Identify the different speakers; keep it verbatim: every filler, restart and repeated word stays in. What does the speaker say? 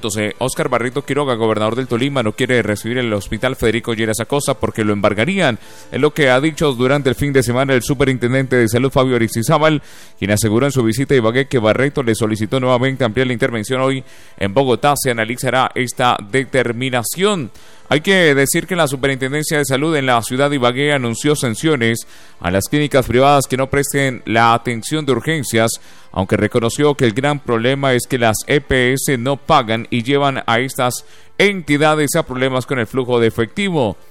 Speaker 1: punto c. Óscar Barreto Quiroga, gobernador del Tolima, no quiere recibir el hospital Federico Lleras Acosta porque lo embargarían. Es lo que ha dicho durante el fin de semana el superintendente de salud Fabio Aristizábal, quien aseguró en su visita a Ibagué que Barreto le solicitó nuevamente ampliar la intervención. Hoy en Bogotá se analizará esta determinación. Hay que decir que la Superintendencia de Salud en la ciudad de Ibagué anunció sanciones a las clínicas privadas que no presten la atención de urgencias, aunque reconoció que el gran problema es que las E P S no pagan y llevan a estas entidades a problemas con el flujo de efectivo.